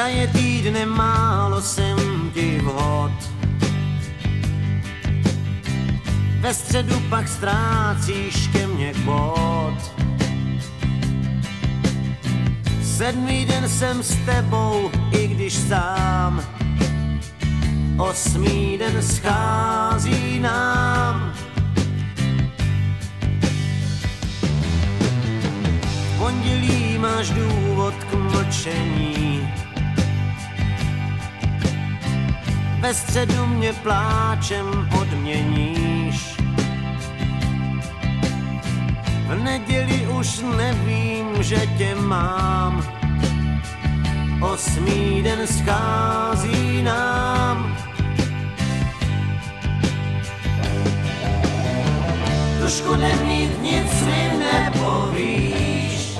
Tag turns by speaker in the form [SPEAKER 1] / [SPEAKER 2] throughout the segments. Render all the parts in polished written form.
[SPEAKER 1] je týdne, málo jsem ti vhod. Ve středu pak ztrácíš ke mně bod. 7. den jsem s tebou, i když sám. 8. den schází nám. V pondělí máš důvod k mlčení. Ve středu mě pláčem odměníš. V neděli už nevím, že tě mám. 8. den schází nám. Tušku nemít, nic mi nepovíš.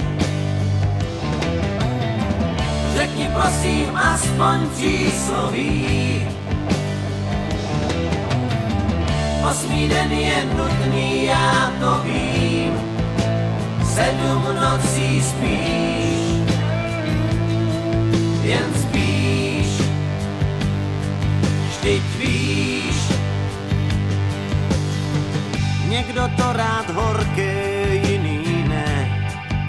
[SPEAKER 1] Řekni prosím aspoň přísloví. 8. den je nutný, já to vím. 7 nocí spíš, jen spíš. Vždyť víš, někdo to rád horké, jiný ne.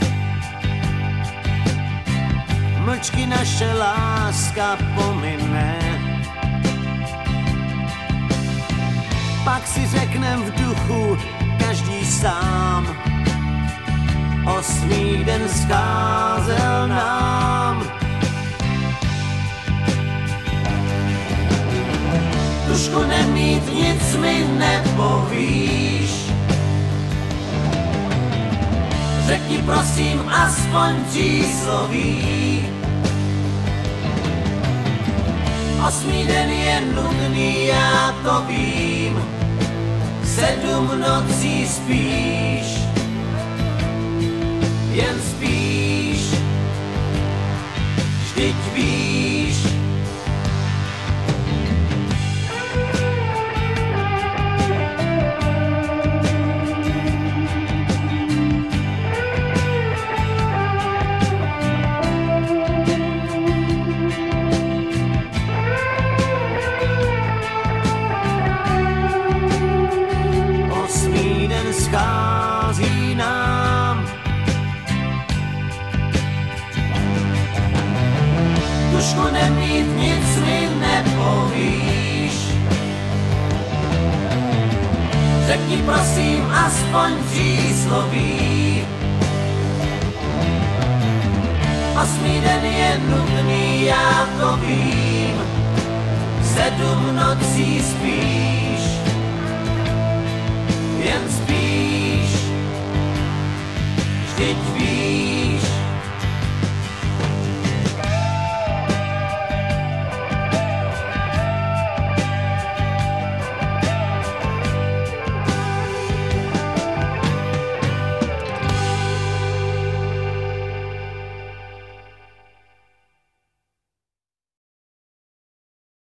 [SPEAKER 1] Mlčky naše láska pomine. Pak si řeknem v duchu každý sám. 8. den scházel nám. Tušku nemít, nic mi nepovíš. Řekni prosím aspoň přísloví. 8. den je nudný, já to vím. 7 nocí spíš, jen spíš. Vždyť víš. Schází nám. Tušku nemít, nic mi nepovíš. Řekni prosím aspoň přísloví. 8. den je nudný, já to vím. 7 nocí spíš, jen spíš. Vždyť víš.